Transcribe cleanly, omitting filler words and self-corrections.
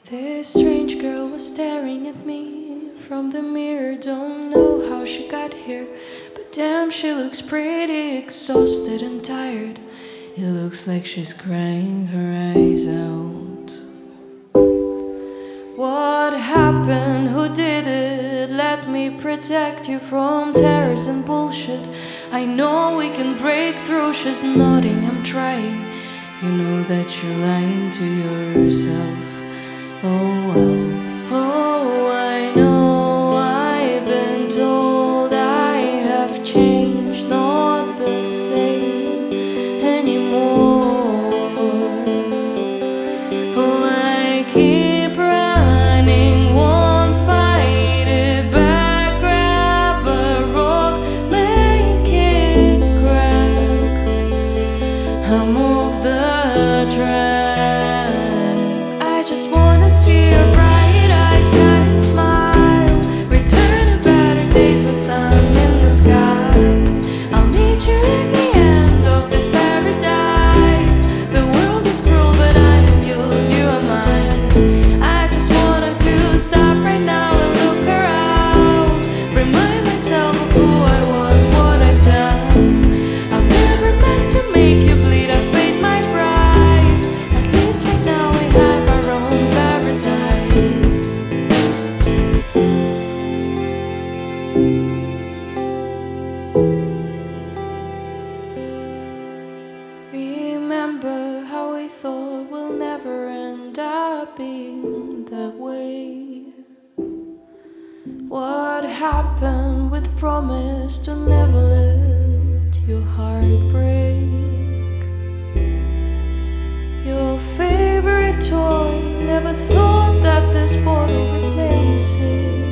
This strange girl was staring at me from the mirror. Don't know how she got here, but damn, she looks pretty exhausted and tired. It looks like she's crying her eyes out. What happened? Who did it? Let me protect you from terrors and bullshit. I know we can break through. She's nodding, I'm trying. You know that you're lying to yourself. Oh well, oh I know, I've been told I have changed, not the same anymore. Oh, I keep running, won't fight it back. Grab a rock, make it crack. I move the track. I just wanna see your bright eyes, kind smile. Return to better days with sun in the sky. I'll meet you in the end of this paradise. The world is cruel, but I am yours, you are mine. I just wanted to stop right now and look around. Remind myself of who I was, what I've done. I've never meant to make you bleed, I've paid my price. At least right now we have our own paradise. Remember how we thought we'll never end up being that way. What happened with promise to never let your heart break? Your favorite toy, never thought that this bottle would replace it.